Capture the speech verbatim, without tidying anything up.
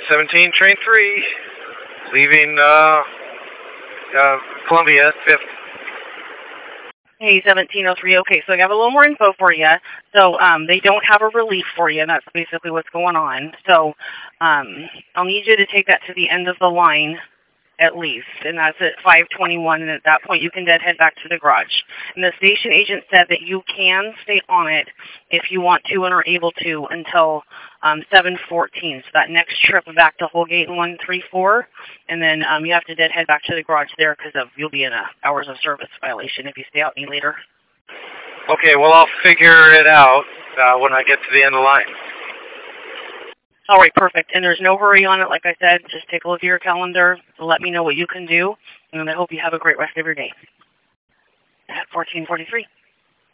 seventeen, train three, leaving uh, uh, Columbia, fifth. Hey, seventeen oh three. Okay, so I have a little more info for you. So um, they don't have a relief for you. That's basically what's going on. So um, I'll need you to take that to the end of the line at least, and that's at five twenty-one, and at that point you can then head back to the garage. And the station agent said that you can stay on it if you want to and are able to until um, seven fourteen, so that next trip back to Holgate and one three four, and then um, you have to then head back to the garage there because of you'll be in a hours of service violation if you stay out any later. Okay, well, I'll figure it out uh, when I get to the end of the line. All right, perfect. And there's no hurry on it. Like I said, just take a look at your calendar. Let me know what you can do, and I hope you have a great rest of your day. At fourteen forty-three.